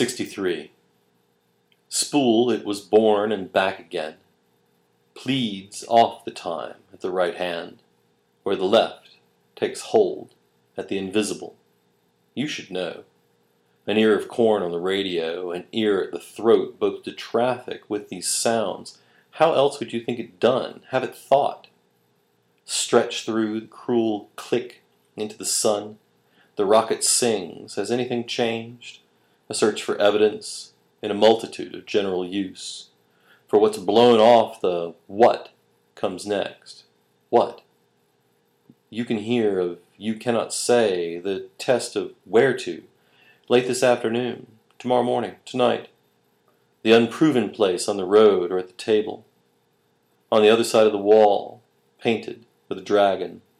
63. Spool it was born and back again, pleads off the time at the right hand, where the left takes hold at the invisible. You should know. An ear of corn on the radio, an ear at the throat, both to traffic with these sounds. How else would you think it done? Have it thought? Stretch through the cruel click into the sun. The rocket sings. Has anything changed? A search for evidence in a multitude of general use. For what's blown off the what comes next. What? You can hear of you cannot say, the test of where to, late this afternoon, tomorrow morning, tonight, the unproven place on the road or at the table, on the other side of the wall, painted with a dragon.